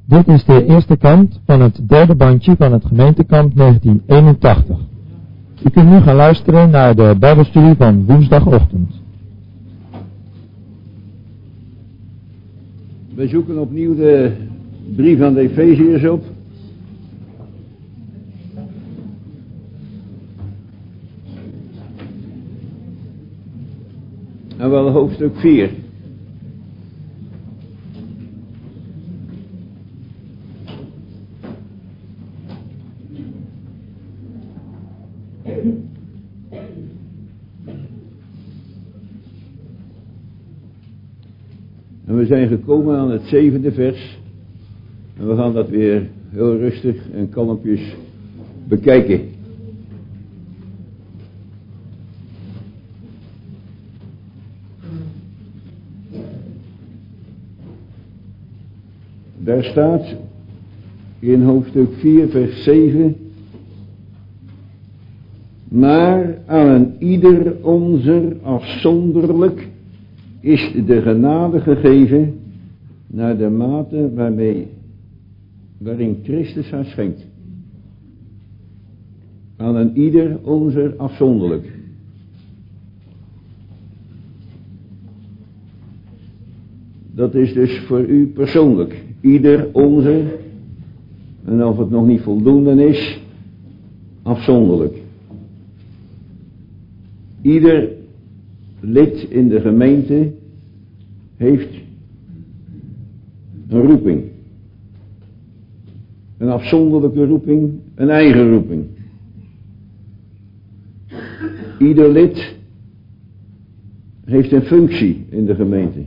Dit is de eerste kant van het derde bandje van het gemeentekamp 1981. U kunt nu gaan luisteren naar de Bijbelstudie van woensdagochtend. We zoeken opnieuw de brief aan de Efeziërs op. En wel hoofdstuk 4. En we zijn gekomen aan het 7e vers. En we gaan dat weer heel rustig en kalmpjes bekijken. Daar staat in hoofdstuk 4 vers 7. Maar aan ieder onzer afzonderlijk is de genade gegeven naar de mate waarin Christus haar schenkt. Aan een ieder onzer afzonderlijk. Dat is dus voor u persoonlijk. Ieder onzer, en of het nog niet voldoende is, afzonderlijk. Ieder lid in de gemeente heeft een roeping. Een afzonderlijke roeping, een eigen roeping. Ieder lid heeft een functie in de gemeente.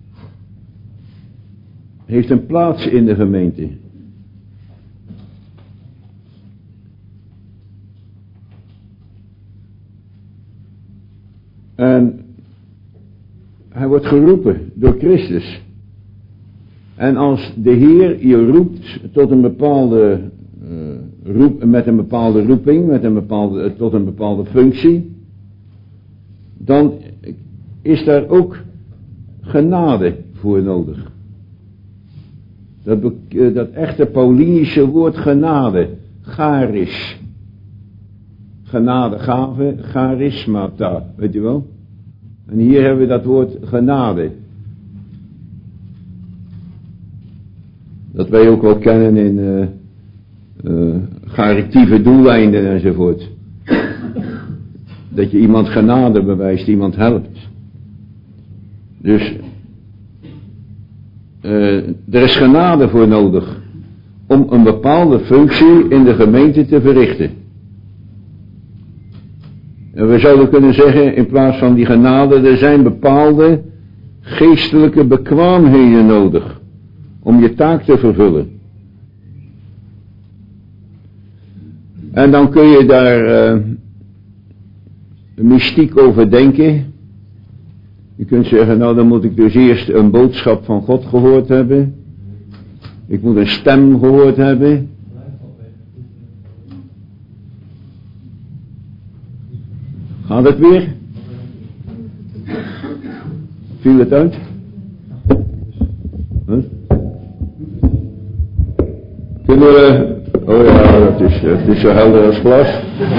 Heeft een plaats in de gemeente. En hij wordt geroepen door Christus. En als de Heer je roept tot een bepaalde met een bepaalde roeping, tot een bepaalde functie, dan is daar ook genade voor nodig. Dat echte Paulinische woord genade, charis. Genade, gave, charismata, weet je wel? En hier hebben we dat woord genade. Dat wij ook wel kennen in charitieve doeleinden enzovoort. Dat je iemand genade bewijst, iemand helpt. Dus er is genade voor nodig om een bepaalde functie in de gemeente te verrichten. En we zouden kunnen zeggen, in plaats van die genade, er zijn bepaalde geestelijke bekwaamheden nodig om je taak te vervullen. En dan kun je daar mystiek over denken. Je kunt zeggen, nou dan moet ik dus eerst een boodschap van God gehoord hebben. Ik moet een stem gehoord hebben. Gaat het weer? Viel het uit? Huh? Kunnen we... Oh ja, het is zo helder als glas.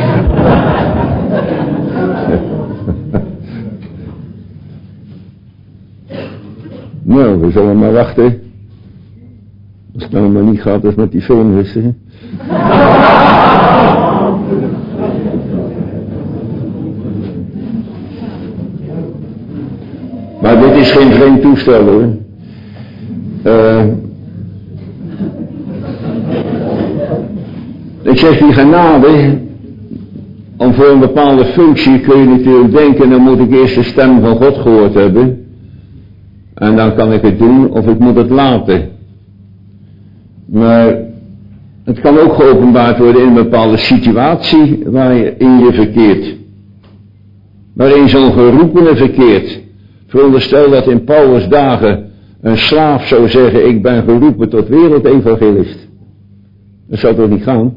Nou, we zullen maar wachten. Als het nou maar niet gaat als met die filmrissen. Maar dit is geen vreemd toestel hoor. Ik zeg die genade, om voor een bepaalde functie kun je natuurlijk denken, dan moet ik eerst de stem van God gehoord hebben. En dan kan ik het doen of ik moet het laten. Maar het kan ook geopenbaard worden in een bepaalde situatie waarin je verkeert. Waarin zo'n geroepene verkeert. Veronderstel dat in Paulus' dagen een slaaf zou zeggen, ik ben geroepen tot wereldevangelist. Dat zou toch niet gaan?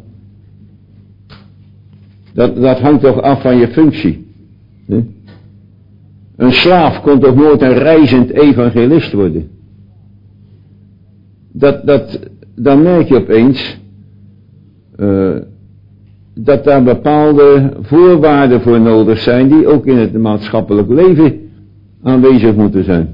Dat hangt toch af van je functie. Hè? Een slaaf kon toch nooit een reizend evangelist worden. dan merk je opeens dat daar bepaalde voorwaarden voor nodig zijn die ook in het maatschappelijk leven aanwezig moeten zijn.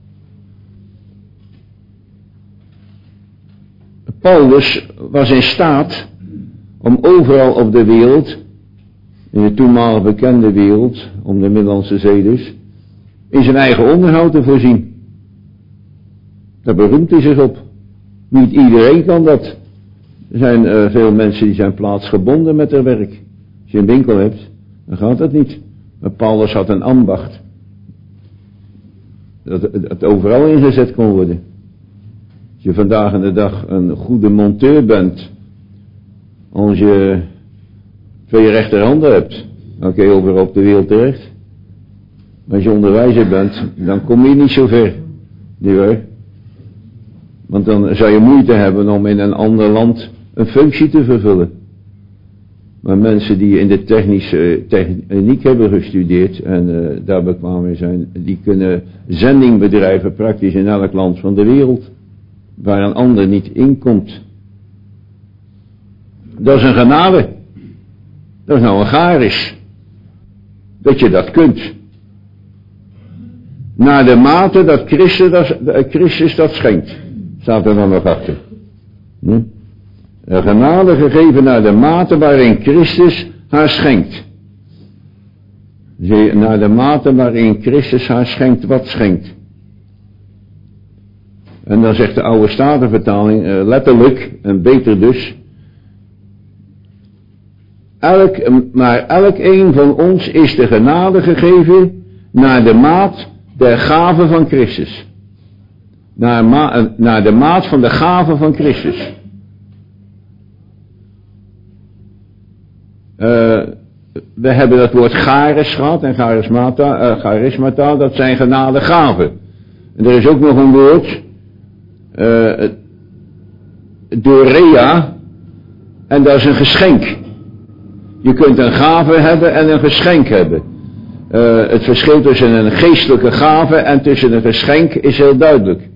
Paulus was in staat om overal op de wereld, in de toenmalig bekende wereld, om de Middellandse Zee dus, in zijn eigen onderhoud te voorzien. Daar beroemt hij zich op. Niet iedereen kan dat. Er zijn veel mensen die zijn plaatsgebonden met hun werk. Als je een winkel hebt, dan gaat dat niet. Maar Paulus had een ambacht. Dat het overal ingezet kon worden. Als je vandaag in de dag een goede monteur bent, als je 2 rechterhanden hebt, dan kun je overal op de wereld terecht. Maar als je onderwijzer bent, dan kom je niet zo ver. Niet waar? Want dan zou je moeite hebben om in een ander land een functie te vervullen. Maar mensen die in de technische techniek hebben gestudeerd en daar bekwaam mee zijn, die kunnen zending bedrijven praktisch in elk land van de wereld, waar een ander niet inkomt. Dat is een genade. Dat is nou een charis. Dat je dat kunt. Naar de mate dat Christus dat schenkt. Staat er dan nog achter. Een genade gegeven naar de mate waarin Christus haar schenkt. Naar de mate waarin Christus haar schenkt, wat schenkt. En dan zegt de oude Statenvertaling, letterlijk, en beter dus. Maar elk een van ons is de genade gegeven naar de maat der gave van Christus. Naar de maat van de gave van Christus. We hebben dat woord charis gehad en charismata, dat zijn genadegaven. En er is ook nog een woord, dorea, en dat is een geschenk. Je kunt een gave hebben en een geschenk hebben. Het verschil tussen een geestelijke gave en tussen een geschenk is heel duidelijk.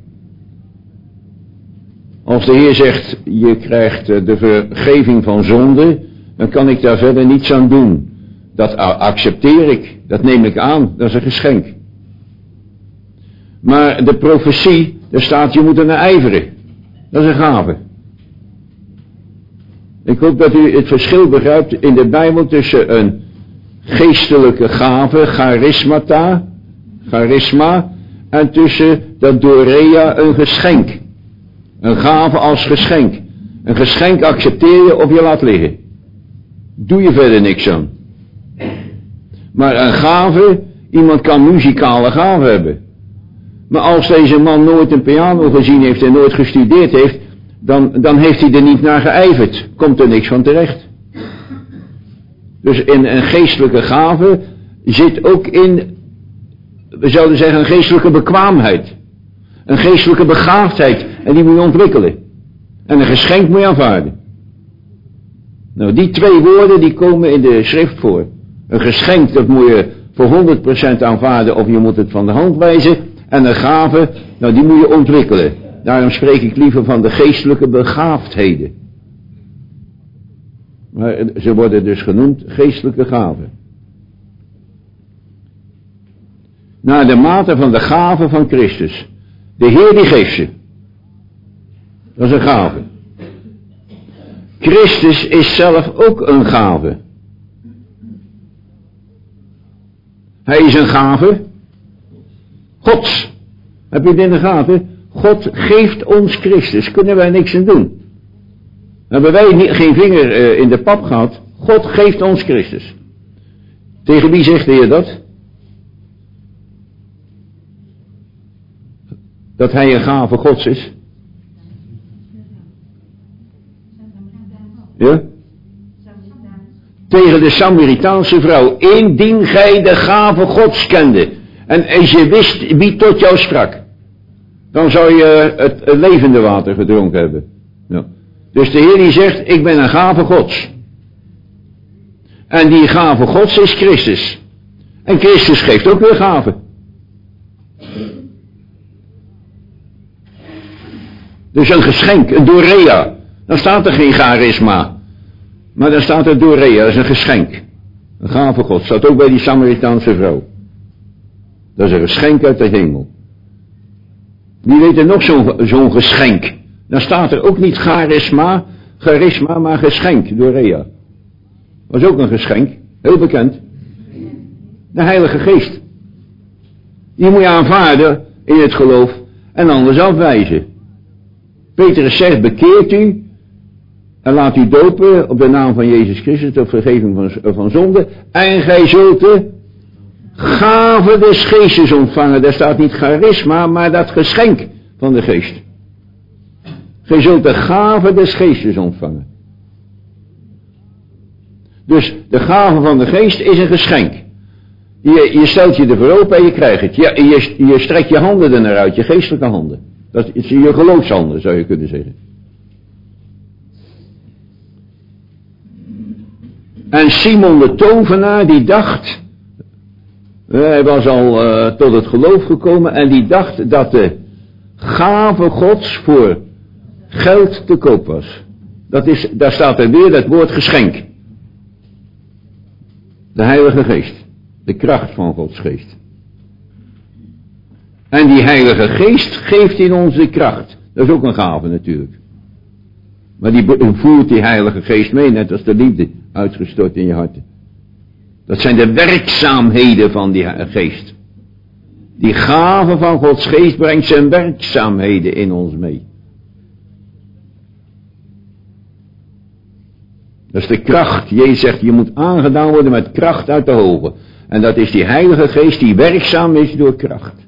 Als de Heer zegt, je krijgt de vergeving van zonde, dan kan ik daar verder niets aan doen. Dat accepteer ik, dat neem ik aan, dat is een geschenk. Maar de profetie, daar staat, je moet er naar ijveren. Dat is een gave. Ik hoop dat u het verschil begrijpt in de Bijbel tussen een geestelijke gave, charisma, en tussen dat dorea, een geschenk. Een gave als geschenk. Een geschenk accepteer je of je laat liggen. Doe je verder niks aan. Maar een gave, iemand kan muzikale gave hebben. Maar als deze man nooit een piano gezien heeft en nooit gestudeerd heeft, dan heeft hij er niet naar geijverd. Komt er niks van terecht. Dus in een geestelijke gave zit ook in, we zouden zeggen, een geestelijke bekwaamheid. Een geestelijke begaafdheid. En die moet je ontwikkelen. En een geschenk moet je aanvaarden. Nou, die 2 woorden die komen in de schrift voor. Een geschenk, dat moet je voor 100% aanvaarden of je moet het van de hand wijzen. En een gave, nou die moet je ontwikkelen. Daarom spreek ik liever van de geestelijke begaafdheden. Maar ze worden dus genoemd geestelijke gaven. Naar de mate van de gave van Christus. De Heer die geeft ze. Dat is een gave. Christus is zelf ook een gave. Hij is een gave Gods. Heb je het in de gaten? God geeft ons Christus. Kunnen wij niks aan doen. Hebben wij geen vinger in de pap gehad. God geeft ons Christus. Tegen wie zegt de Heer dat? Dat hij een gave Gods is. Ja? Tegen de Samaritaanse vrouw. Indien gij de gave Gods kende. En als je wist wie tot jou sprak. Dan zou je het levende water gedronken hebben. Ja. Dus de Heer die zegt, ik ben een gave Gods. En die gave Gods is Christus. En Christus geeft ook weer gaven. Dus een geschenk, een dorea. Dan staat er geen charisma. Maar dan staat er dorea, dat is een geschenk. Een gave God. Staat ook bij die Samaritaanse vrouw. Dat is een geschenk uit de hemel. Wie weet er nog zo'n geschenk? Dan staat er ook niet charisma, maar geschenk, dorea. Dat is ook een geschenk, heel bekend. De Heilige Geest. Die moet je aanvaarden in het geloof en anders afwijzen. Petrus zegt, bekeert u en laat u dopen op de naam van Jezus Christus tot vergeving van zonde. En gij zult de gave des geestes ontvangen. Daar staat niet charisma, maar dat geschenk van de geest. Gij zult de gave des geestes ontvangen. Dus de gave van de geest is een geschenk. Je stelt je ervoor open en je krijgt het. Je strekt je handen er naar uit, je geestelijke handen. Dat is je geloofshanden, zou je kunnen zeggen. En Simon de tovenaar, die dacht, hij was al tot het geloof gekomen en die dacht dat de gave Gods voor geld te koop was. Daar staat er weer dat woord geschenk. De Heilige Geest. De kracht van Gods geest. En die Heilige Geest geeft in ons de kracht. Dat is ook een gave natuurlijk. Maar die voert die Heilige Geest mee, net als de liefde uitgestort in je harten. Dat zijn de werkzaamheden van die Geest. Die gave van Gods Geest brengt zijn werkzaamheden in ons mee. Dat is de kracht. Jezus zegt, je moet aangedaan worden met kracht uit de hoge. En dat is die Heilige Geest die werkzaam is door kracht.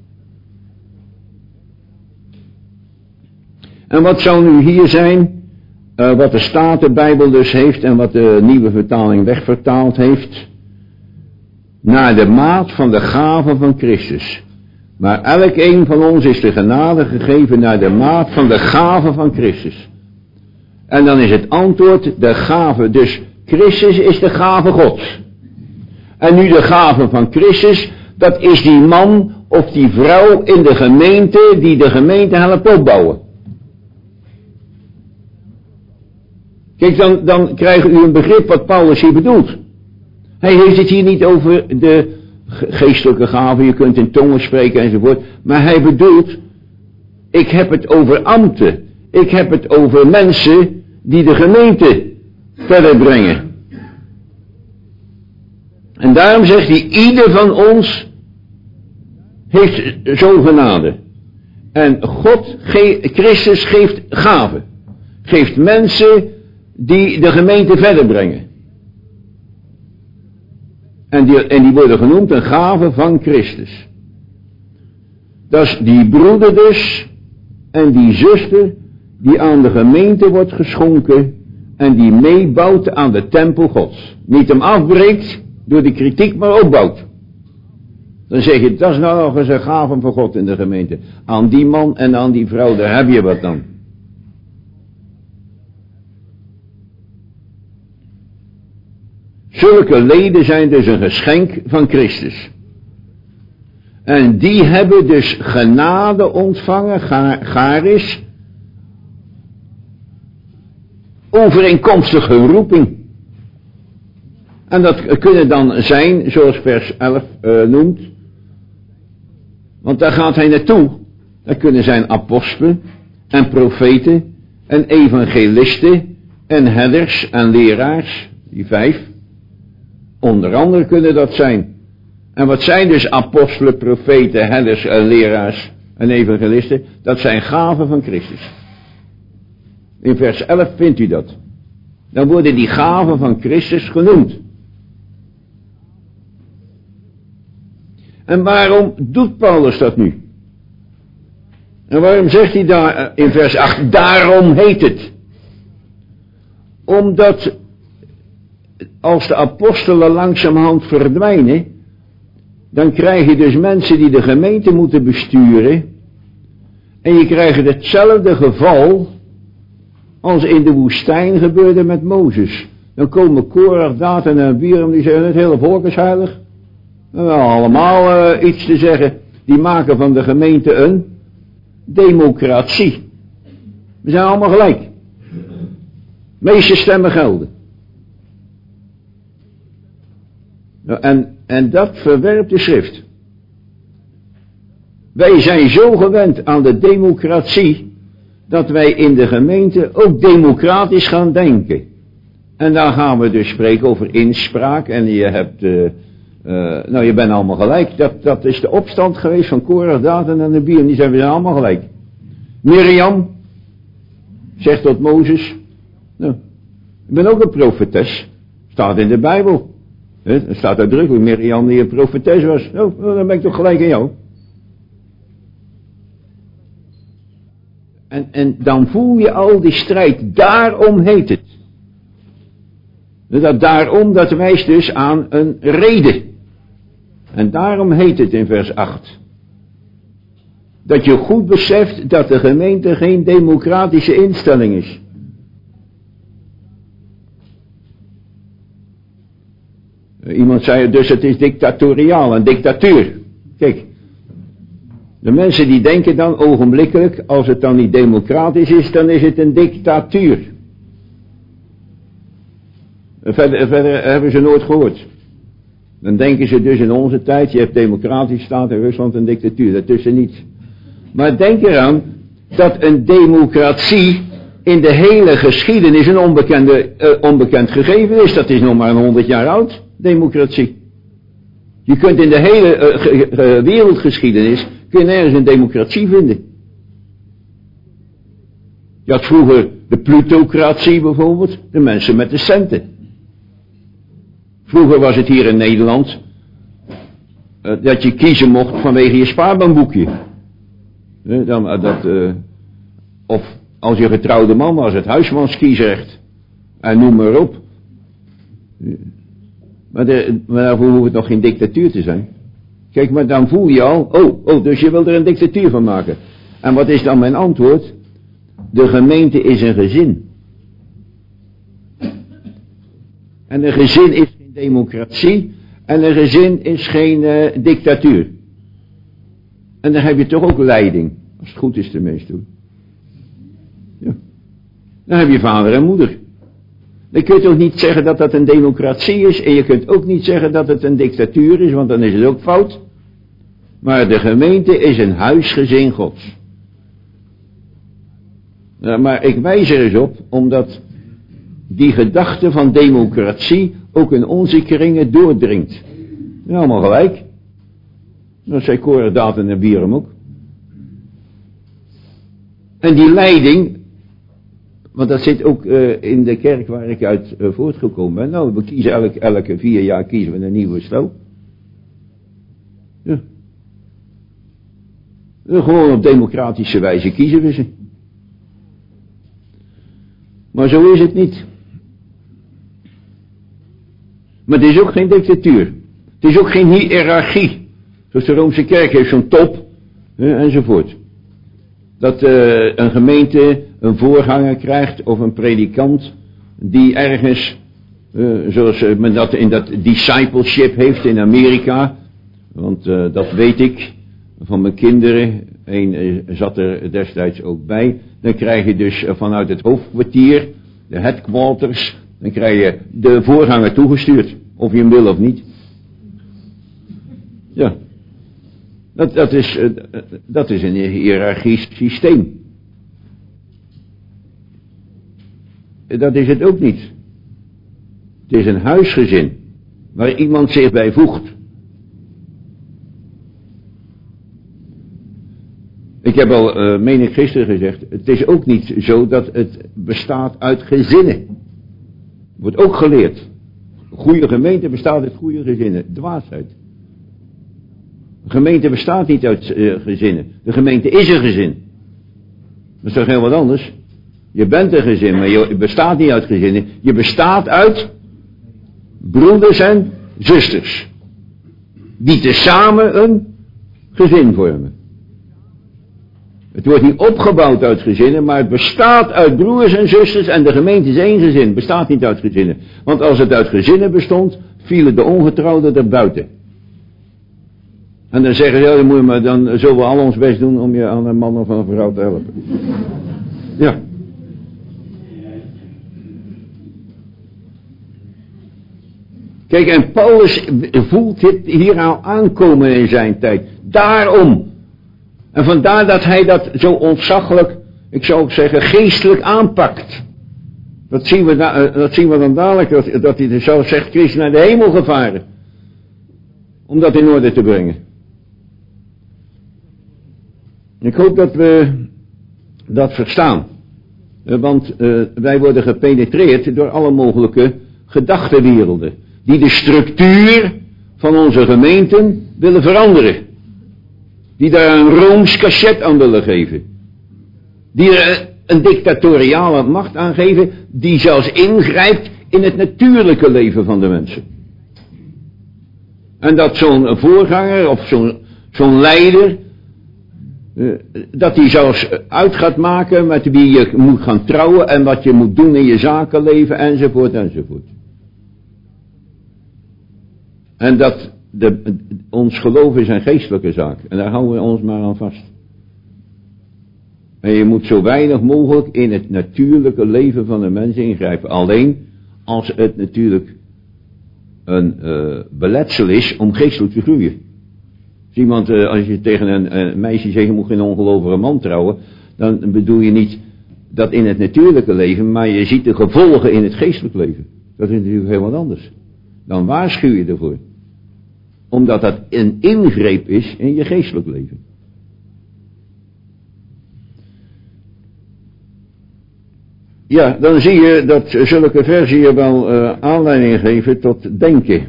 En wat zou nu hier zijn, wat de Statenbijbel dus heeft en wat de nieuwe vertaling wegvertaald heeft? Naar de maat van de gave van Christus. Maar elk een van ons is de genade gegeven naar de maat van de gave van Christus. En dan is het antwoord de gave. Dus Christus is de gave Gods. En nu de gave van Christus, dat is die man of die vrouw in de gemeente die de gemeente helpt opbouwen. Kijk, dan krijgt u een begrip wat Paulus hier bedoelt. Hij heeft het hier niet over de geestelijke gaven, je kunt in tongen spreken enzovoort. Maar hij bedoelt, ik heb het over ambten. Ik heb het over mensen die de gemeente verder brengen. En daarom zegt hij, ieder van ons heeft zo'n genade. En Christus geeft gaven. Geeft mensen die de gemeente verder brengen. En die worden genoemd een gave van Christus. Dat is die broeder dus en die zuster die aan de gemeente wordt geschonken en die meebouwt aan de tempel Gods. Niet hem afbreekt door de kritiek, maar opbouwt. Dan zeg je, dat is nou nog eens een gave van God in de gemeente. Aan die man en aan die vrouw, daar heb je wat dan. Zulke leden zijn dus een geschenk van Christus. En die hebben dus genade ontvangen, charis, overeenkomstig hun roeping. En dat kunnen dan zijn, zoals vers 11 noemt. Want daar gaat hij naartoe. Dat kunnen zijn apostelen en profeten en evangelisten en herders en leraars. Die 5. Onder andere kunnen dat zijn. En wat zijn dus apostelen, profeten, herders en leraars en evangelisten? Dat zijn gaven van Christus. In vers 11 vindt u dat. Dan worden die gaven van Christus genoemd. En waarom doet Paulus dat nu? En waarom zegt hij daar in vers 8, daarom heet het? Omdat als de apostelen langzamerhand verdwijnen, dan krijg je dus mensen die de gemeente moeten besturen. En je krijgt hetzelfde geval als in de woestijn gebeurde met Mozes. Dan komen Korach, Datan en Abiram, die zeggen het hele volk is heilig. En wel allemaal iets te zeggen. Die maken van de gemeente een democratie. We zijn allemaal gelijk. De meeste stemmen gelden. Nou, en dat verwerpt de schrift. Wij zijn zo gewend aan de democratie, dat wij in de gemeente ook democratisch gaan denken. En dan gaan we dus spreken over inspraak en je hebt, je bent allemaal gelijk. Dat is de opstand geweest van Korach, Datan en Abiram, die zijn allemaal gelijk. Miriam zegt tot Mozes, nou, ik ben ook een profetes, staat in de Bijbel. Er staat uitdrukkelijk Miriam die een profetes was. Nou, dan ben ik toch gelijk aan jou. En dan voel je al die strijd. Daarom heet het. Daarom, dat wijst dus aan een reden. En daarom heet het in vers 8. Dat je goed beseft dat de gemeente geen democratische instelling is. Iemand zei dus het is dictatoriaal, een dictatuur. Kijk, de mensen die denken dan ogenblikkelijk, als het dan niet democratisch is, dan is het een dictatuur. Verder hebben ze nooit gehoord. Dan denken ze dus in onze tijd, je hebt democratisch staat in Rusland een dictatuur, daartussen niet. Maar denk eraan dat een democratie in de hele geschiedenis een onbekend gegeven is. Dat is nog maar 100 jaar oud, democratie. Je kunt in de hele wereldgeschiedenis, kun je nergens een democratie vinden. Je had vroeger de plutocratie bijvoorbeeld, de mensen met de centen. Vroeger was het hier in Nederland, dat je kiezen mocht vanwege je spaarbankboekje. Of als je getrouwde man was, het huismanskiesrecht. En noem maar op. Maar daarvoor hoeft het nog geen dictatuur te zijn. Kijk, maar dan voel je al, dus je wil er een dictatuur van maken. En wat is dan mijn antwoord? De gemeente is een gezin. En een gezin is geen democratie. En een gezin is geen dictatuur. En dan heb je toch ook leiding. Als het goed is tenminste. Ja. Dan heb je vader en moeder. Dan kun je toch niet zeggen dat dat een democratie is. En je kunt ook niet zeggen dat het een dictatuur is. Want dan is het ook fout. Maar de gemeente is een huisgezin Gods. Maar ik wijs er eens op. Omdat die gedachte van democratie ook in onze kringen doordringt. Ja, allemaal gelijk. Dat zei Korach, Datan en Abiram ook. En die leiding, want dat zit ook in de kerk waar ik uit voortgekomen ben. Nou, we kiezen elke 4 jaar kiezen we een nieuwe stel. Ja. Gewoon op democratische wijze kiezen we ze. Maar zo is het niet. Maar het is ook geen dictatuur. Het is ook geen hiërarchie. Zoals de Roomse kerk heeft zo'n top, enzovoort. Dat een gemeente een voorganger krijgt of een predikant die ergens, zoals men dat in dat discipleship heeft in Amerika. Want dat weet ik van mijn kinderen. Eén zat er destijds ook bij. Dan krijg je dus vanuit het hoofdkwartier, de headquarters, dan krijg je de voorganger toegestuurd. Of je hem wil of niet. Ja. Dat is een hiërarchisch systeem. Dat is het ook niet. Het is een huisgezin. Waar iemand zich bij voegt. Ik heb al, meen ik gisteren gezegd, het is ook niet zo dat het bestaat uit gezinnen. Wordt ook geleerd. Een goede gemeente bestaat uit goede gezinnen. Dwaasheid. Een gemeente bestaat niet uit gezinnen. De gemeente is een gezin. Dat is toch heel wat anders? Je bent een gezin, maar je bestaat niet uit gezinnen. Je bestaat uit broeders en zusters. Die tezamen een gezin vormen. Het wordt niet opgebouwd uit gezinnen, maar het bestaat uit broers en zusters en de gemeente is één gezin. Het bestaat niet uit gezinnen. Want als het uit gezinnen bestond, vielen de ongetrouwden er buiten. En dan zeggen ze, ja, dan zullen we al ons best doen om je aan een man of een vrouw te helpen. Ja. Kijk, en Paulus voelt dit hier al aankomen in zijn tijd. Daarom. En vandaar dat hij dat zo ontzaglijk, ik zou ook zeggen, geestelijk aanpakt. Dat zien we dan dadelijk, dat hij zo zegt, Christus naar de hemel gevaren. Om dat in orde te brengen. Ik hoop dat we dat verstaan. Want wij worden gepenetreerd door alle mogelijke gedachtenwerelden. Die de structuur van onze gemeenten willen veranderen. Die daar een rooms cachet aan willen geven. Die er een dictatoriale macht aan geven. Die zelfs ingrijpt in het natuurlijke leven van de mensen. En dat zo'n voorganger of zo'n leider, dat hij zelfs uit gaat maken met wie je moet gaan trouwen en wat je moet doen in je zakenleven enzovoort enzovoort. En dat ons geloof is een geestelijke zaak en daar houden we ons maar aan vast. En je moet zo weinig mogelijk in het natuurlijke leven van de mensen ingrijpen. Alleen als het natuurlijk een beletsel is om geestelijk te groeien. Als je tegen een meisje zegt, je moet geen ongelovige man trouwen, dan bedoel je niet dat in het natuurlijke leven, maar je ziet de gevolgen in het geestelijk leven. Dat is natuurlijk heel wat anders. Dan waarschuw je ervoor. Omdat dat een ingreep is in je geestelijk leven. Ja, dan zie je dat zulke versen je wel aanleiding geven tot denken.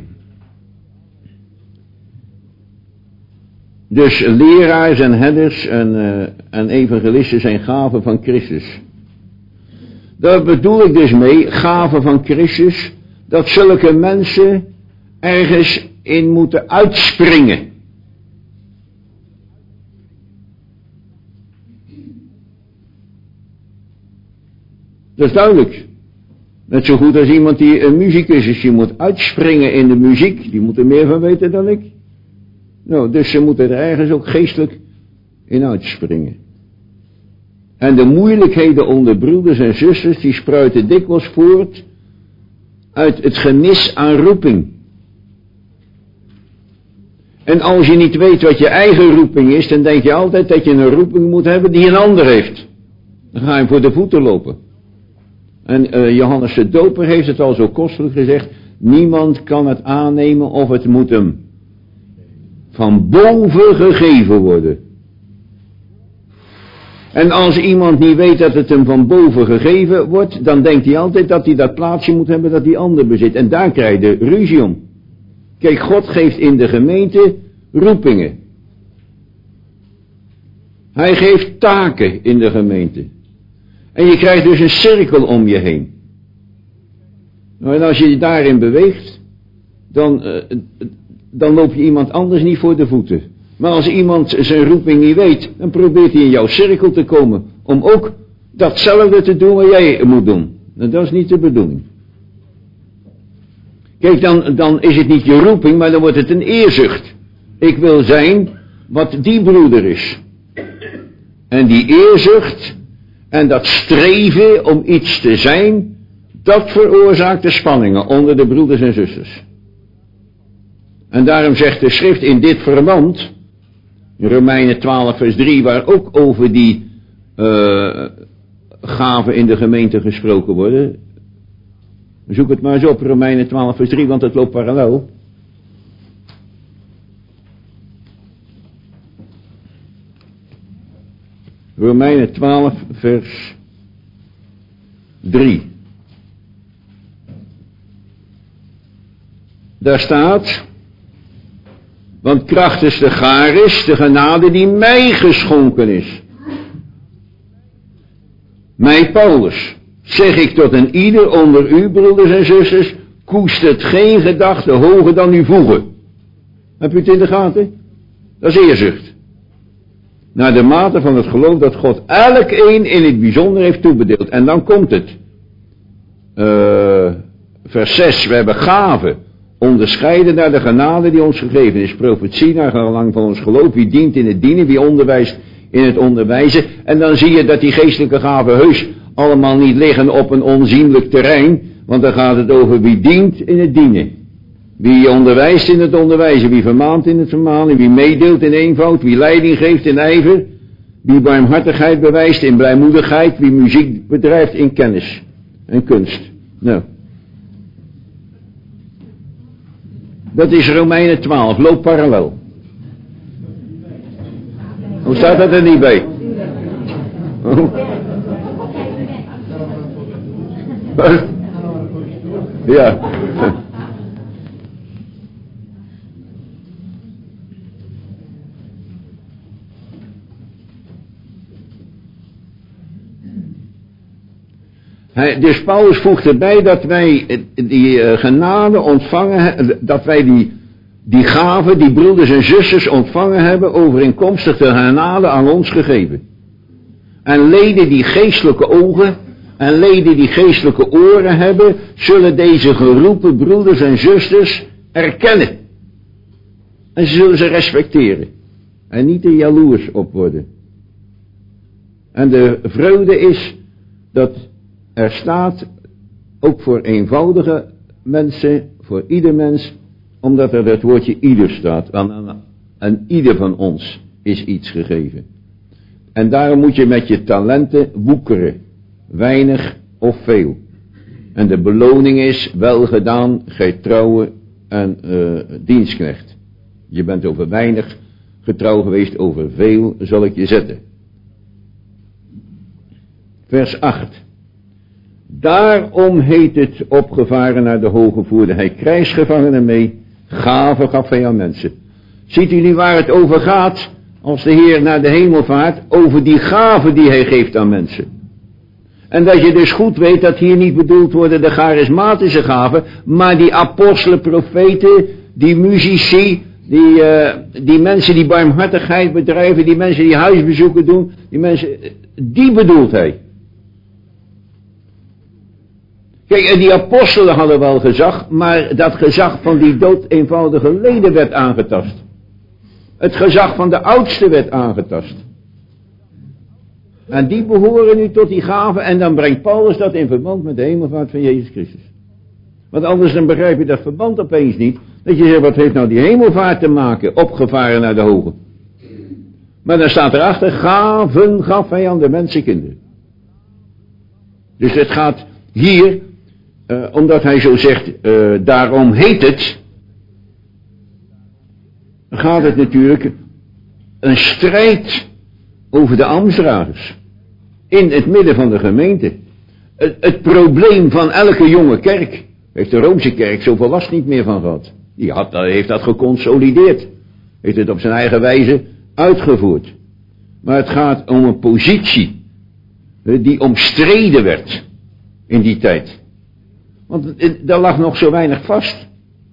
Dus leraars en herders en evangelisten zijn gaven van Christus. Daar bedoel ik dus mee, gaven van Christus, dat zulke mensen ergens in moeten uitspringen. Dat is duidelijk. Net zo goed als iemand die een muzikus is, die moet uitspringen in de muziek, die moet er meer van weten dan ik. Nou, dus ze moeten er ergens ook geestelijk in uitspringen. En de moeilijkheden onder broeders en zusters, die spruiten dikwijls voort uit het gemis aan roeping. En als je niet weet wat je eigen roeping is, dan denk je altijd dat je een roeping moet hebben die een ander heeft. Dan ga je hem voor de voeten lopen. En Johannes de Doper heeft het al zo kostelijk gezegd, niemand kan het aannemen of het moet hem van boven gegeven worden. En als iemand niet weet dat het hem van boven gegeven wordt, dan denkt hij altijd dat hij dat plaatsje moet hebben dat die ander bezit. En daar krijg je ruzie om. Kijk, God geeft in de gemeente roepingen. Hij geeft taken in de gemeente. En je krijgt dus een cirkel om je heen. Nou, en als je je daarin beweegt, dan loop je iemand anders niet voor de voeten. Maar als iemand zijn roeping niet weet, dan probeert hij in jouw cirkel te komen. Om ook datzelfde te doen wat jij moet doen. En dat is niet de bedoeling. Kijk, dan is het niet je roeping, maar dan wordt het een eerzucht. Ik wil zijn wat die broeder is. En die eerzucht en dat streven om iets te zijn, dat veroorzaakt de spanningen onder de broeders en zusters. En daarom zegt de schrift in dit verband, in Romeinen 12 vers 3, waar ook over die gaven in de gemeente gesproken worden. Zoek het maar eens op, Romeinen 12 vers 3, want het loopt parallel. Romeinen 12 vers 3. Daar staat, want krachtens de charis, de genade die mij geschonken is. Mij Paulus, zeg ik tot een ieder onder u, broeders en zusters, koestert geen gedachte hoger dan uw voegen. Heb u het in de gaten? Dat is eerzucht. Naar de mate van het geloof dat God elk een in het bijzonder heeft toebedeeld. En dan komt het. Vers 6, we hebben gaven. Onderscheiden naar de genade die ons gegeven is. Profetie naar gelang van ons geloof. Wie dient in het dienen, wie onderwijst in het onderwijzen. En dan zie je dat die geestelijke gaven heus allemaal niet liggen op een onzienlijk terrein. Want dan gaat het over wie dient in het dienen. Wie onderwijst in het onderwijzen, wie vermaant in het vermanen, wie meedeelt in eenvoud, wie leiding geeft in ijver, wie barmhartigheid bewijst in blijmoedigheid, wie muziek bedrijft in kennis en kunst. Nou, dat is Romeinen 12, loop parallel. Hoe staat dat er niet bij? Oh. Ja. Dus Paulus voegt erbij dat wij die genade ontvangen, dat wij die gaven, die broeders en zusters ontvangen hebben, overeenkomstig de genade aan ons gegeven. En leden die geestelijke ogen en leden die geestelijke oren hebben, zullen deze geroepen broeders en zusters erkennen. En ze zullen ze respecteren. En niet er jaloers op worden. En de vreugde is dat er staat, ook voor eenvoudige mensen, voor ieder mens, omdat er het woordje ieder staat. Aan ieder van ons is iets gegeven. En daarom moet je met je talenten woekeren. Weinig of veel. En de beloning is wel gedaan, gij trouwe en dienstknecht. Je bent over weinig getrouw geweest, over veel zal ik je zetten. Vers 8. Daarom heet het opgevaren naar de hoge voerde hij krijgsgevangenen mee, gaven gaf hij aan mensen. Ziet u nu waar het over gaat, als de Heer naar de hemel vaart, over die gaven die hij geeft aan mensen. En dat je dus goed weet dat hier niet bedoeld worden de charismatische gaven, maar die apostelen, profeten, die muzici, die mensen die barmhartigheid bedrijven, die mensen die huisbezoeken doen, die mensen, die bedoelt hij. Kijk, en die apostelen hadden wel gezag, maar dat gezag van die doodeenvoudige leden werd aangetast. Het gezag van de oudste werd aangetast. En die behoren nu tot die gaven en dan brengt Paulus dat in verband met de hemelvaart van Jezus Christus. Want anders dan begrijp je dat verband opeens niet. Dat je zegt, wat heeft nou die hemelvaart te maken, opgevaren naar de hoge. Maar dan staat erachter, gaven gaf hij aan de mensenkinderen. Dus het gaat hier, omdat hij zo zegt, daarom heet het, gaat het natuurlijk een strijd over de ambtsdragers. In het midden van de gemeente. Het probleem van elke jonge kerk, heeft de Roomse kerk zoveel last niet meer van gehad. Die heeft dat geconsolideerd. Heeft het op zijn eigen wijze uitgevoerd. Maar het gaat om een positie die omstreden werd in die tijd. Want daar lag nog zo weinig vast.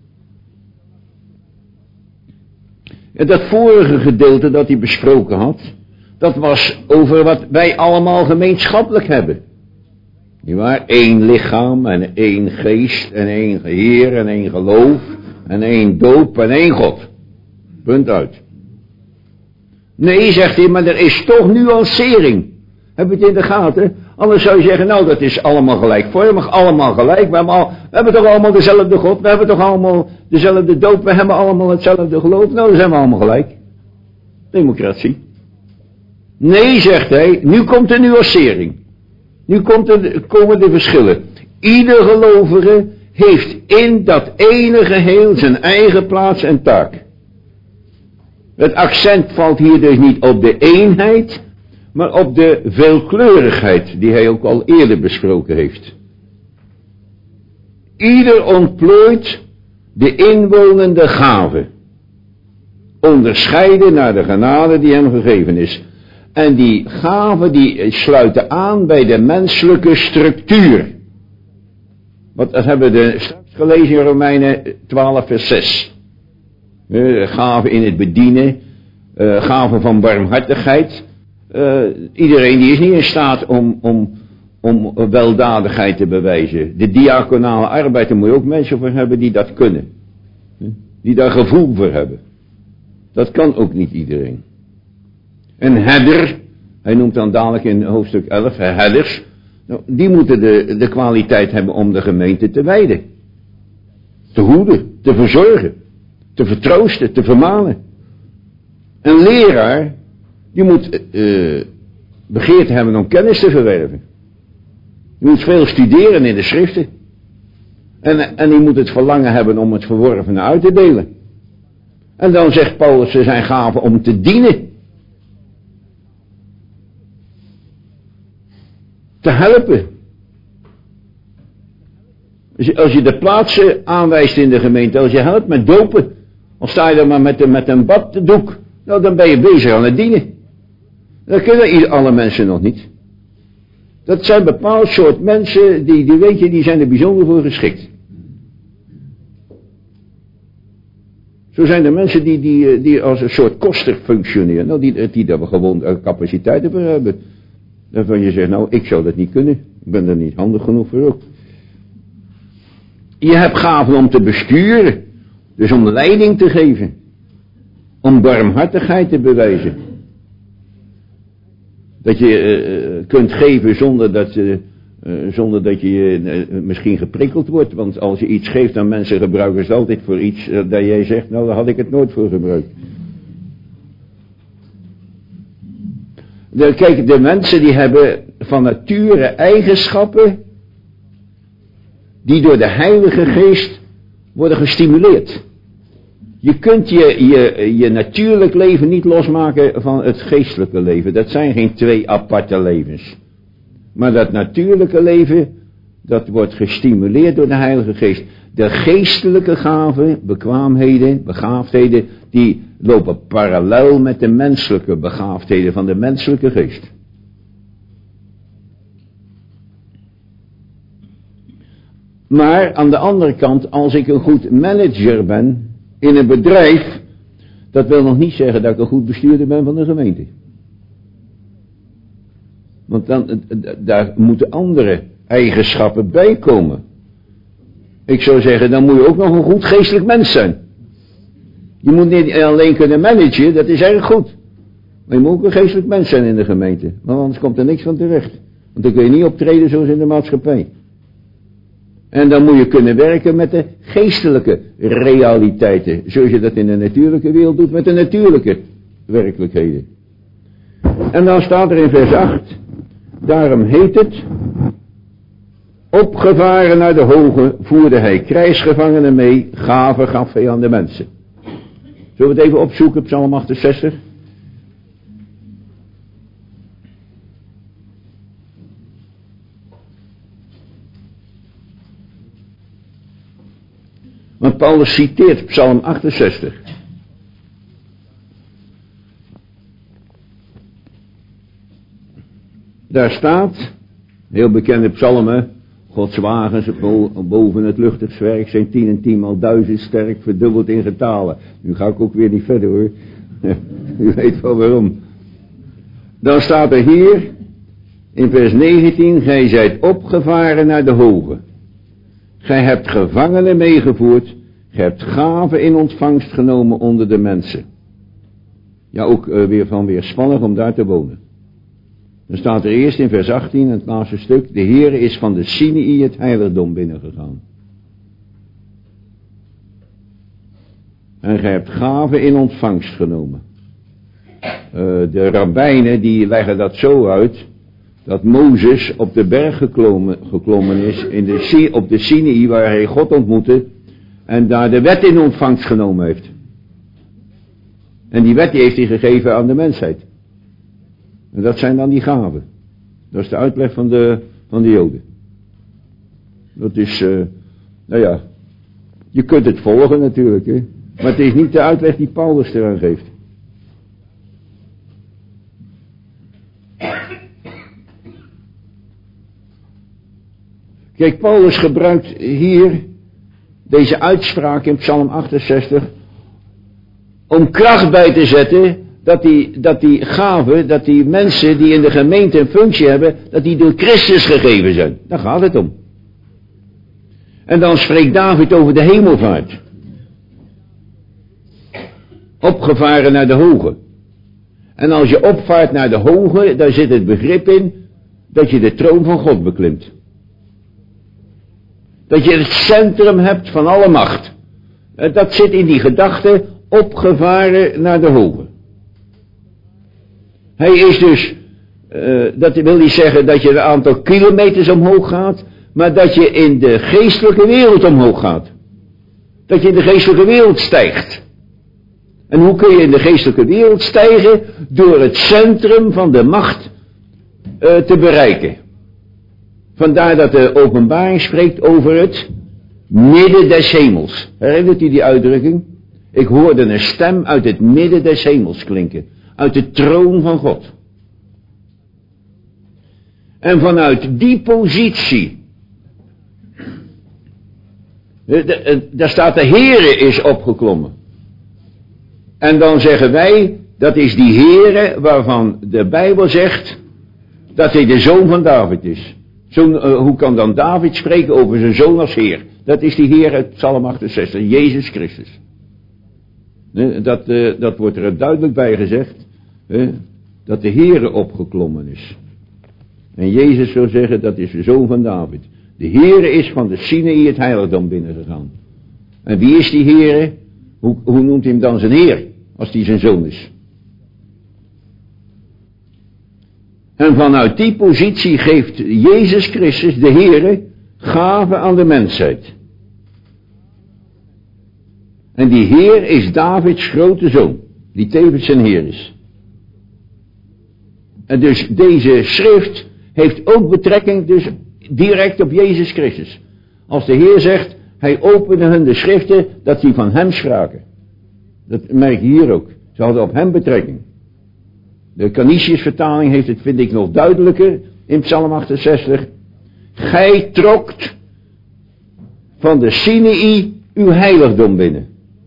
En dat vorige gedeelte dat hij besproken had, dat was over wat wij allemaal gemeenschappelijk hebben. Nietwaar? 1 lichaam en 1 geest en 1 Heer en 1 geloof en 1 doop en 1 God. Punt uit. Nee, zegt hij, maar er is toch nuancering. Heb je het in de gaten? Anders zou je zeggen, nou dat is allemaal gelijkvormig, allemaal gelijk. We hebben toch allemaal dezelfde God, we hebben toch allemaal dezelfde doop, we hebben allemaal hetzelfde geloof. Nou, dan zijn we allemaal gelijk. Democratie. Nee, zegt hij, nu komt de nuancering. Nu komen de verschillen. Ieder gelovige heeft in dat ene geheel zijn eigen plaats en taak. Het accent valt hier dus niet op de eenheid, maar op de veelkleurigheid die hij ook al eerder besproken heeft. Ieder ontplooit de inwonende gave, onderscheiden naar de genade die hem gegeven is. En die gaven die sluiten aan bij de menselijke structuur. Want dat hebben we straks gelezen in Romeinen 12 vers 6. Gaven in het bedienen, gaven van barmhartigheid. Iedereen die is niet in staat om weldadigheid te bewijzen. De diaconale arbeid, daar moet je ook mensen voor hebben die dat kunnen. Die daar gevoel voor hebben. Dat kan ook niet iedereen. Een herder, hij noemt dan dadelijk in hoofdstuk 11, herders. Nou, die moeten de kwaliteit hebben om de gemeente te wijden. te hoeden, te verzorgen, te vertroosten, te vermanen. Een leraar, die moet begeerte hebben om kennis te verwerven. Die moet veel studeren in de schriften. En die moet het verlangen hebben om het verworvene uit te delen. En dan zegt Paulus, ze zijn gaven om te dienen. Te helpen. Als je de plaatsen aanwijst in de gemeente, als je helpt met dopen, dan sta je er maar met een baddoek, nou dan ben je bezig aan het dienen. Dat kunnen alle mensen nog niet. Dat zijn bepaald soort mensen, die weet je, die zijn er bijzonder voor geschikt. Zo zijn er mensen die als een soort koster functioneren, nou die daar gewoon capaciteiten voor hebben. Waarvan je zegt, nou ik zou dat niet kunnen, ik ben er niet handig genoeg voor ook. Je hebt gaven om te besturen, dus om leiding te geven, om barmhartigheid te bewijzen. Dat je kunt geven zonder dat je misschien geprikkeld wordt, want als je iets geeft aan mensen, gebruiken ze altijd voor iets dat jij zegt, nou daar had ik het nooit voor gebruikt. Kijk, de mensen die hebben van nature eigenschappen die door de Heilige Geest worden gestimuleerd. Je kunt je natuurlijk leven niet losmaken van het geestelijke leven. Dat zijn geen twee aparte levens. Maar dat natuurlijke leven, dat wordt gestimuleerd door de Heilige Geest. De geestelijke gaven, bekwaamheden, begaafdheden, die lopen parallel met de menselijke begaafdheden van de menselijke geest. Maar aan de andere kant, als ik een goed manager ben in een bedrijf, dat wil nog niet zeggen dat ik een goed bestuurder ben van de gemeente. Want daar moeten andere eigenschappen bij komen. Ik zou zeggen, dan moet je ook nog een goed geestelijk mens zijn. Je moet niet alleen kunnen managen, dat is erg goed. Maar je moet ook een geestelijk mens zijn in de gemeente. Want anders komt er niks van terecht. Want dan kun je niet optreden zoals in de maatschappij. En dan moet je kunnen werken met de geestelijke realiteiten. Zoals je dat in de natuurlijke wereld doet met de natuurlijke werkelijkheden. En dan staat er in vers 8. Daarom heet het. Opgevaren naar de hoge voerde hij krijgsgevangenen mee. Gaven gaf hij aan de mensen. Zullen we het even opzoeken, Psalm 68? Want Paulus citeert Psalm 68. Daar staat, heel bekende psalmen, Gods wagens boven het luchtig zijn 10 en 10 maal 1000 sterk, verdubbeld in getalen. Nu ga ik ook weer niet verder hoor. U weet wel waarom. Dan staat er hier, in vers 19, gij zijt opgevaren naar de hoge. Gij hebt gevangenen meegevoerd, gij hebt gaven in ontvangst genomen onder de mensen. Ja, ook weer spannend om daar te wonen. Dan staat er eerst in vers 18, het laatste stuk, de Heere is van de Sinai het heiligdom binnengegaan. En gij hebt gaven in ontvangst genomen. De rabbijnen die leggen dat zo uit, dat Mozes op de berg geklommen is, op de Sinai waar hij God ontmoette, en daar de wet in ontvangst genomen heeft. En die wet die heeft hij gegeven aan de mensheid. En dat zijn dan die gaven. Dat is de uitleg van de Joden. Dat is, nou ja, je kunt het volgen natuurlijk, hè. Maar het is niet de uitleg die Paulus eraan geeft. Kijk, Paulus gebruikt hier deze uitspraak in Psalm 68 om kracht bij te zetten dat die gaven, dat die mensen die in de gemeente een functie hebben, dat die door Christus gegeven zijn. Daar gaat het om. En dan spreekt David over de hemelvaart. Opgevaren naar de hoge. En als je opvaart naar de hoge, daar zit het begrip in dat je de troon van God beklimt. Dat je het centrum hebt van alle macht. Dat zit in die gedachte opgevaren naar de hoge. Hij is dus, dat wil niet zeggen dat je een aantal kilometers omhoog gaat, maar dat je in de geestelijke wereld omhoog gaat. Dat je in de geestelijke wereld stijgt. En hoe kun je in de geestelijke wereld stijgen? Door het centrum van de macht te bereiken. Vandaar dat de openbaring spreekt over het midden des hemels. Herinnert u die uitdrukking? Ik hoorde een stem uit het midden des hemels klinken. Uit de troon van God. En vanuit die positie. Daar staat de Heere is opgeklommen. En dan zeggen wij, dat is die Heere waarvan de Bijbel zegt dat hij de zoon van David is. Hoe kan dan David spreken over zijn zoon als Heer? Dat is die Heer uit Psalm 68, Jezus Christus. Dat wordt er duidelijk bij gezegd, dat de Heere opgeklommen is. En Jezus zou zeggen, dat is de zoon van David. De Heere is van de Sinaï het heiligdom binnengegaan. En wie is die Heere? Hoe noemt hij hem dan zijn Heer, als die zijn zoon is? En vanuit die positie geeft Jezus Christus, de Heere, gave aan de mensheid. En die Heer is Davids grote zoon, die tevens zijn Heer is. En dus deze schrift heeft ook betrekking dus direct op Jezus Christus. Als de Heer zegt, hij opende hun de schriften dat die van hem spraken. Dat merk je hier ook. Ze hadden op hem betrekking. De Canisius-vertaling heeft het, vind ik, nog duidelijker in Psalm 68. Gij trokt van de Sinaï uw heiligdom binnen.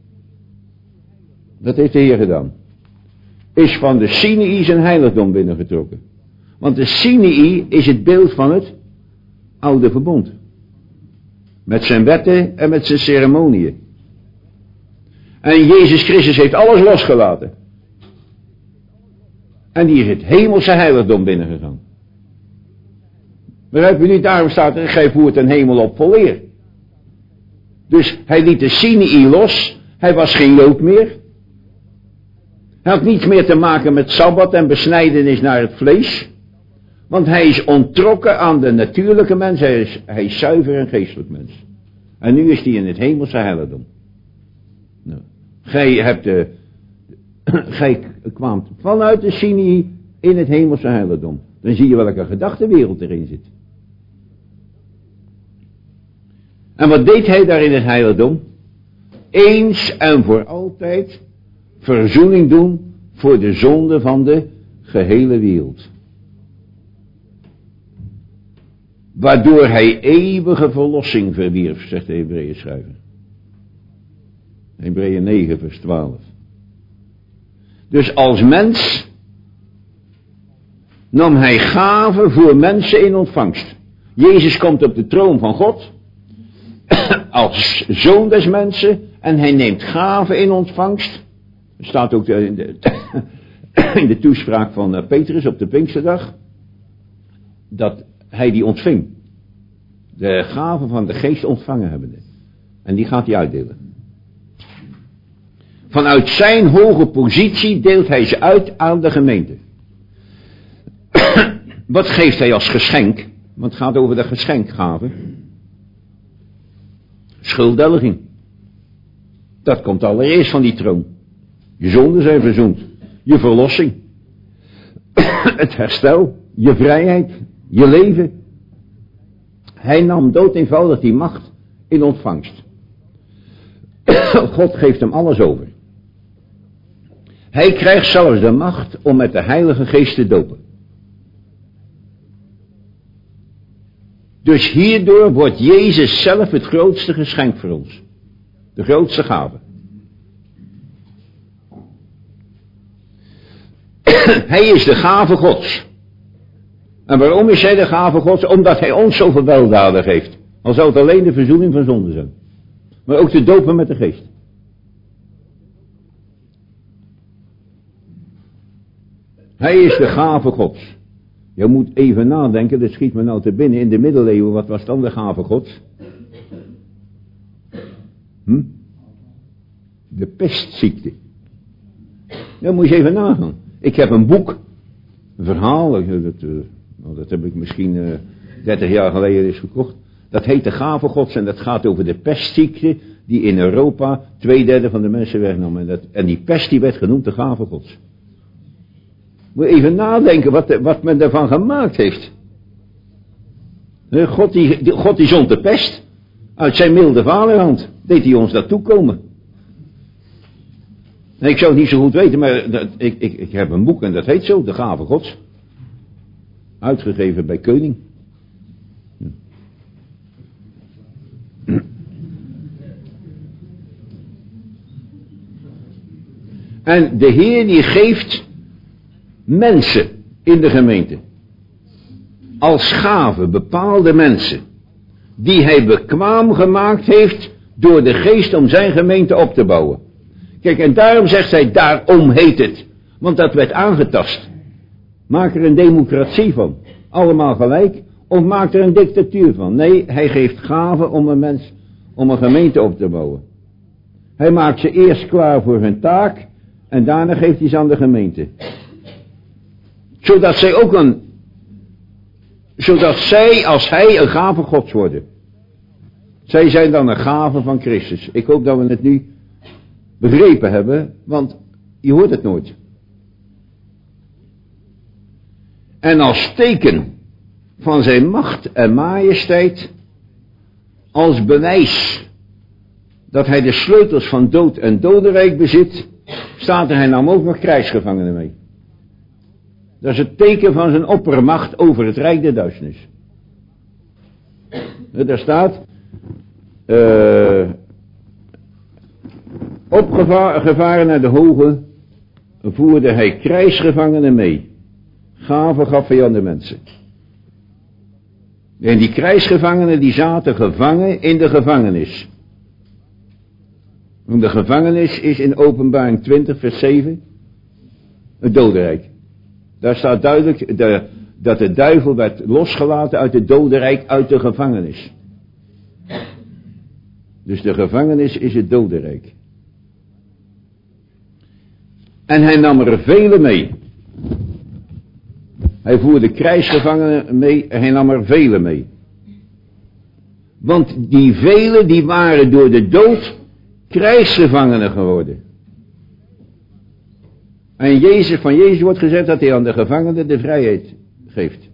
Dat heeft de Heer gedaan. Is van de Sinaï zijn heiligdom binnengetrokken. Want de Sinaï is het beeld van het oude verbond. Met zijn wetten en met zijn ceremonieën. En Jezus Christus heeft alles losgelaten. En die is het hemelse heiligdom binnengegaan. Begrijp je niet? Daarom staat er, gij voert een hemel op vol eer. Dus hij liet de Sinaï los. Hij was geen Jood meer. Hij had niets meer te maken met Sabbat en besnijdenis naar het vlees. Want hij is onttrokken aan de natuurlijke mens. Hij is zuiver en geestelijk mens. En nu is hij in het hemelse heiligdom. Nou, gij kwaamt vanuit de Sinaï in het hemelse heiligdom. Dan zie je welke gedachtenwereld erin zit. En wat deed hij daar in het heiligdom? Eens en voor altijd verzoening doen voor de zonde van de gehele wereld. Waardoor hij eeuwige verlossing verwierf, zegt de Hebreeën schrijver. Hebreeën 9 vers 12. Dus als mens nam hij gaven voor mensen in ontvangst. Jezus komt op de troon van God als zoon des mensen en hij neemt gaven in ontvangst. Er staat ook in de toespraak van Petrus op de Pinksterdag dat hij die ontving. De gaven van de geest ontvangen hebbende. En die gaat hij uitdelen. Vanuit zijn hoge positie deelt hij ze uit aan de gemeente. Wat geeft hij als geschenk? Want het gaat over de geschenkgave. Schulddelging. Dat komt allereerst van die troon. Je zonden zijn verzoend. Je verlossing. Het herstel. Je vrijheid. Je leven. Hij nam dood eenvoudig die macht in ontvangst. God geeft hem alles over. Hij krijgt zelfs de macht om met de Heilige Geest te dopen. Dus hierdoor wordt Jezus zelf het grootste geschenk voor ons. De grootste gave. Hij is de gave Gods. En waarom is hij de gave Gods? Omdat hij ons zoveel weldaden geeft. Al zou het alleen de verzoening van zonde zijn. Maar ook te dopen met de geest. Hij is de gave Gods. Je moet even nadenken, dat schiet me nou te binnen. In de middeleeuwen, wat was dan de gave Gods? De pestziekte. Dan moet je even nagaan. Ik heb een boek, een verhaal, dat heb ik misschien 30 jaar geleden eens gekocht. Dat heet De Gave Gods en dat gaat over de pestziekte die in Europa 2/3 van de mensen wegnam. En die pest die werd genoemd de Gave Gods. Moet je even nadenken wat men daarvan gemaakt heeft. God die zond de pest. Uit zijn milde vaderhand deed hij ons dat toekomen. En ik zou het niet zo goed weten, maar ik heb een boek en dat heet zo, De Gave Gods. Uitgegeven bij Koning. En de Heer die geeft mensen in de gemeente. Als gave bepaalde mensen. Die hij bekwaam gemaakt heeft door de geest om zijn gemeente op te bouwen. Kijk, en daarom zegt hij, daarom heet het. Want dat werd aangetast. Maak er een democratie van. Allemaal gelijk. Of maak er een dictatuur van. Nee, hij geeft gaven om een gemeente op te bouwen. Hij maakt ze eerst klaar voor hun taak. En daarna geeft hij ze aan de gemeente. Zodat zij als hij een gave Gods worden. Zij zijn dan een gave van Christus. Ik hoop dat we het nu begrepen hebben, want je hoort het nooit. En als teken van zijn macht en majesteit, als bewijs dat hij de sleutels van dood en dodenrijk bezit, staat hij nam ook nog krijgsgevangenen mee. Dat is het teken van zijn oppermacht over het rijk der duisternis. Daar staat, opgevaren naar de hoge, voerde hij krijgsgevangenen mee. Gaven gaf hij aan de mensen. En die krijgsgevangenen die zaten gevangen in de gevangenis. En de gevangenis is in Openbaring 20 vers 7 het dodenrijk. Daar staat duidelijk dat de duivel werd losgelaten uit het dodenrijk, uit de gevangenis. Dus de gevangenis is het dodenrijk. En hij nam er velen mee. Hij voerde krijgsgevangenen mee, hij nam er velen mee. Want die velen die waren door de dood krijgsgevangenen geworden. En van Jezus wordt gezegd dat hij aan de gevangenen de vrijheid geeft.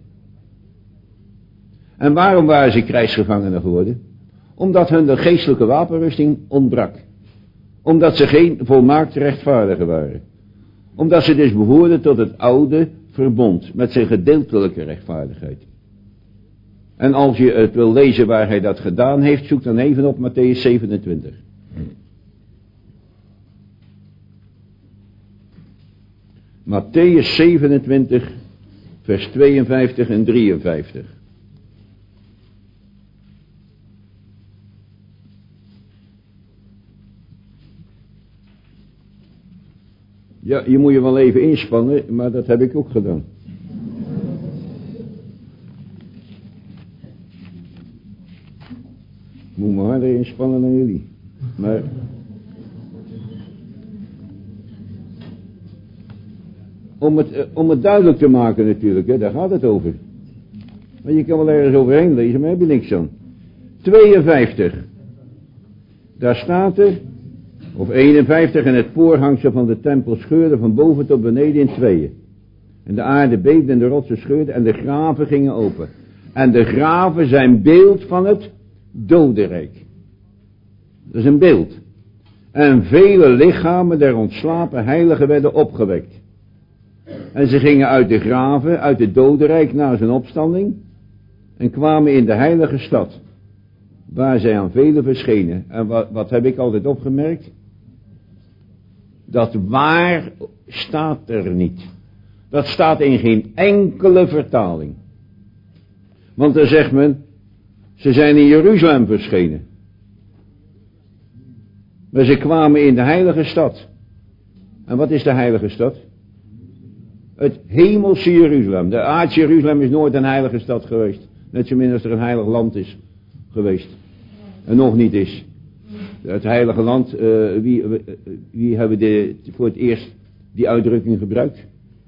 En waarom waren ze krijgsgevangenen geworden? Omdat hun de geestelijke wapenrusting ontbrak. Omdat ze geen volmaakt rechtvaardigen waren. Omdat ze dus behoorden tot het oude verbond met zijn gedeeltelijke rechtvaardigheid. En als je het wil lezen waar hij dat gedaan heeft, zoek dan even op Mattheüs 27. Mattheüs 27, vers 52 en 53. Ja, je moet je wel even inspannen, maar dat heb ik ook gedaan. Ik moet me harder inspannen dan jullie. Maar om het duidelijk te maken natuurlijk, hè, daar gaat het over. Maar je kan wel ergens overheen lezen, maar heb je niks aan. 52. Daar staat er, of 51, en het voorhangsel van de tempel scheurde van boven tot beneden in tweeën. En de aarde beefde en de rotsen scheurden en de graven gingen open. En de graven zijn beeld van het dodenrijk. Dat is een beeld. En vele lichamen der ontslapen heiligen werden opgewekt. En ze gingen uit de graven, uit het dodenrijk na zijn opstanding, en kwamen in de heilige stad, waar zij aan velen verschenen. En wat heb ik altijd opgemerkt? Dat waar staat er niet. Dat staat in geen enkele vertaling. Want dan zegt men, ze zijn in Jeruzalem verschenen. Maar ze kwamen in de heilige stad. En wat is de heilige stad? Het hemelse Jeruzalem. De aardse Jeruzalem is nooit een heilige stad geweest. Net zo min als er een heilig land is geweest. En nog niet is. het heilige land, wie hebben voor het eerst die uitdrukking gebruikt?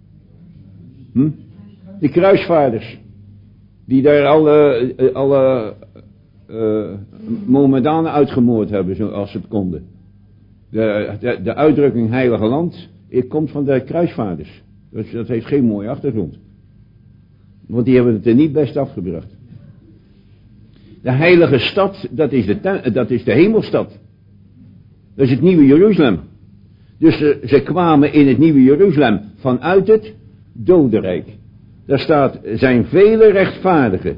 De kruisvaarders. Die daar alle Mohammedanen uitgemoord hebben, zoals ze het konden. De uitdrukking heilige land komt van de kruisvaarders. Dat heeft geen mooie achtergrond. Want die hebben het er niet best afgebracht. De heilige stad, dat is de hemelstad. Dat is het nieuwe Jeruzalem. Dus ze kwamen in het nieuwe Jeruzalem vanuit het dodenrijk. Daar staat, zijn vele rechtvaardigen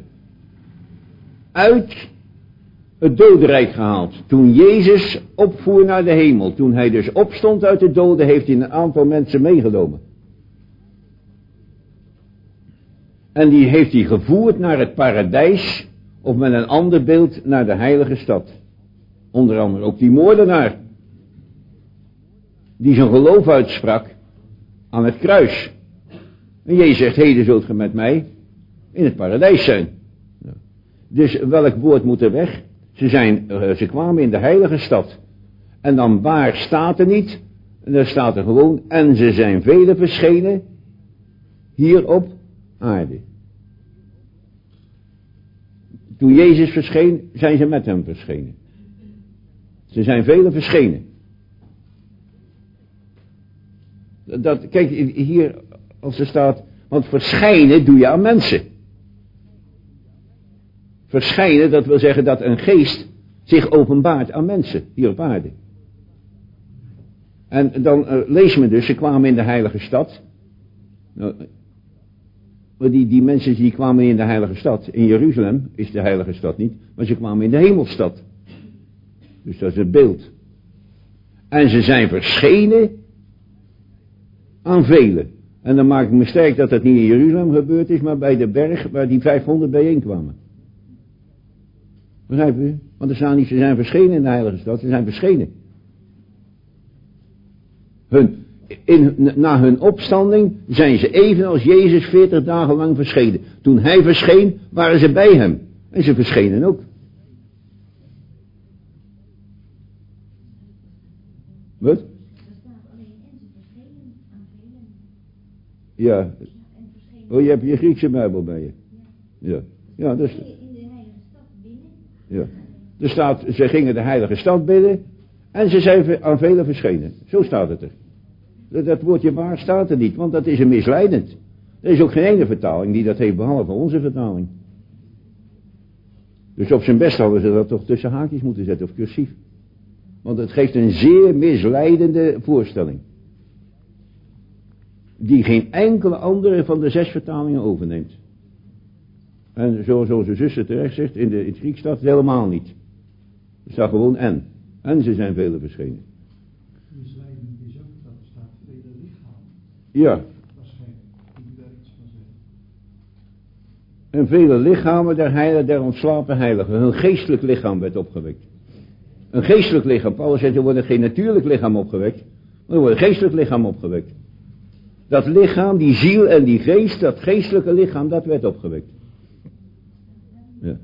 uit het dodenrijk gehaald. Toen Jezus opvoer naar de hemel, toen hij dus opstond uit de doden, heeft hij een aantal mensen meegenomen. En die heeft hij gevoerd naar het paradijs, of met een ander beeld naar de heilige stad. Onder andere ook die moordenaar, die zijn geloof uitsprak aan het kruis. En Jezus zegt, heden zult ge met mij in het paradijs zijn. Dus welk woord moet er weg? Ze kwamen in de heilige stad. En dan waar staat er niet? En daar staat er gewoon, en ze zijn velen verschenen hier op aarde. Toen Jezus verscheen, zijn ze met hem verschenen. Ze zijn velen verschenen. Kijk, hier als er staat, want verschijnen doe je aan mensen. Verschijnen, dat wil zeggen dat een geest zich openbaart aan mensen hier op aarde. En dan lezen we dus, ze kwamen in de heilige stad. Nou, die mensen die kwamen in de heilige stad, in Jeruzalem is de heilige stad niet, maar ze kwamen in de hemelstad. Dus dat is het beeld. En ze zijn verschenen aan velen. En dan maak ik me sterk dat dat niet in Jeruzalem gebeurd is, maar bij de berg waar die 500 bijeenkwamen. Begrijp u? Want er staan niet, ze zijn verschenen in de heilige stad, ze zijn verschenen. Na hun opstanding zijn ze evenals Jezus 40 dagen lang verschenen. Toen hij verscheen, waren ze bij hem. En ze verschenen ook. Wat? Ja. Oh, je hebt je Griekse Bijbel bij je. Ja. Ja, dus. Ja. Er staat, ze gingen de heilige stad binnen en ze zijn aan velen verschenen. Zo staat het er. Dat woordje waar staat er niet, want dat is een misleidend. Er is ook geen ene vertaling die dat heeft, behalve onze vertaling. Dus op zijn best hadden ze dat toch tussen haakjes moeten zetten, of cursief. Want het geeft een zeer misleidende voorstelling. Die geen enkele andere van de 6 vertalingen overneemt. En zoals onze zuster terecht zegt, in het Grieks staat het helemaal niet. Er staat gewoon en. En ze zijn velen verschenen. Misleidend is ook dat er staat vele lichamen. Ja. Waarschijnlijk, die daar iets van zeggen. En vele lichamen der ontslapen heiligen. Hun geestelijk lichaam werd opgewekt. Een geestelijk lichaam. Paulus zegt, er wordt geen natuurlijk lichaam opgewekt. Maar er wordt een geestelijk lichaam opgewekt. Dat lichaam, die ziel en die geest, dat geestelijke lichaam, dat werd opgewekt. Ja.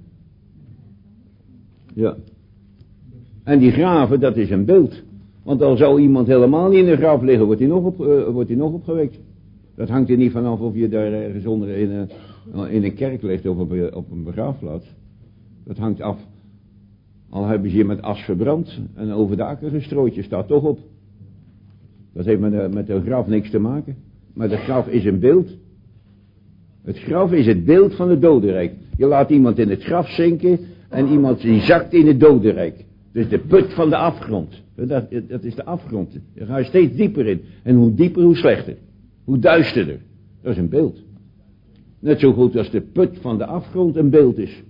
Ja. En die graven, dat is een beeld. Want al zou iemand helemaal niet in de graf liggen, wordt hij nog opgewekt. Dat hangt er niet vanaf of je daar ergens onder in een kerk ligt of op een begraafplaats. Dat hangt af. Al hebben ze je met as verbrand en over de akker gestrooid, je staat toch op. Dat heeft met de graf niks te maken. Maar de graf is een beeld. Het graf is het beeld van het dodenrijk. Je laat iemand in het graf zinken en iemand die zakt in het dodenrijk. Dus de put van de afgrond. Dat is de afgrond. Daar ga je steeds dieper in. En hoe dieper, hoe slechter. Hoe duisterder. Dat is een beeld. Net zo goed als de put van de afgrond een beeld is.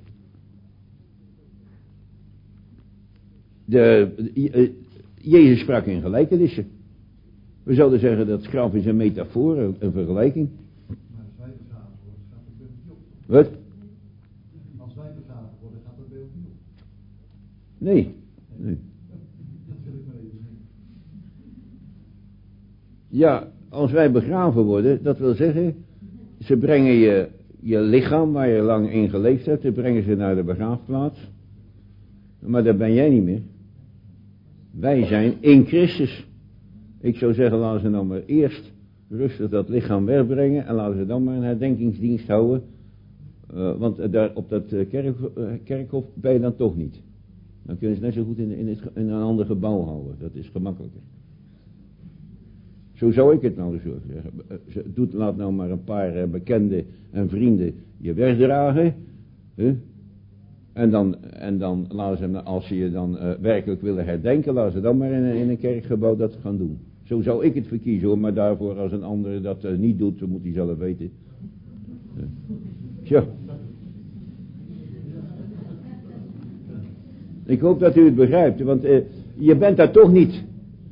Jezus sprak in gelijkenissen. We zouden zeggen dat het graf is een metafoor, een vergelijking. Maar als wij begraven worden, gaat het beeld niet op. Wat? Als wij begraven worden, gaat het beeld niet op. Nee. Dat wil ik maar even zeggen. Ja, als wij begraven worden, dat wil zeggen, ze brengen je lichaam waar je lang in geleefd hebt, ze brengen ze naar de begraafplaats. Maar daar ben jij niet meer. Wij zijn in Christus. Ik zou zeggen, laten ze nou maar eerst rustig dat lichaam wegbrengen en laten ze dan maar een herdenkingsdienst houden. Want daar op dat kerkhof ben je dan toch niet. Dan kunnen ze net zo goed in een ander gebouw houden. Dat is gemakkelijker. Zo zou ik het nou zo zeggen. Laat nou maar een paar bekenden en vrienden je wegdragen. En dan laten ze, als ze je dan werkelijk willen herdenken, laten ze dan maar in een kerkgebouw dat gaan doen. Zo zou ik het verkiezen hoor, maar daarvoor als een ander dat niet doet, dan moet hij zelf weten. Tja. Ik hoop dat u het begrijpt, want je bent daar toch niet.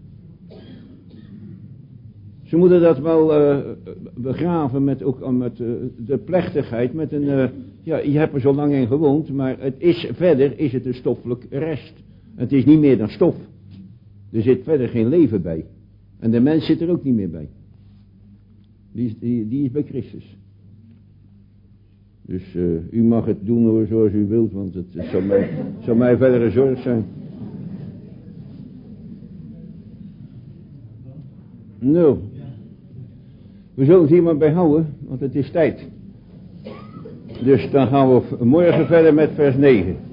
Ze moeten dat wel begraven met de plechtigheid, met een, je hebt er zo lang in gewoond, maar verder is het een stoffelijk rest. Het is niet meer dan stof. Er zit verder geen leven bij. En de mens zit er ook niet meer bij. Die is bij Christus. Dus u mag het doen hoor, zoals u wilt, want het zou mij verder een zorg zijn. Nou, we zullen het hier maar bij houden, want het is tijd. Dus dan gaan we morgen verder met vers 9.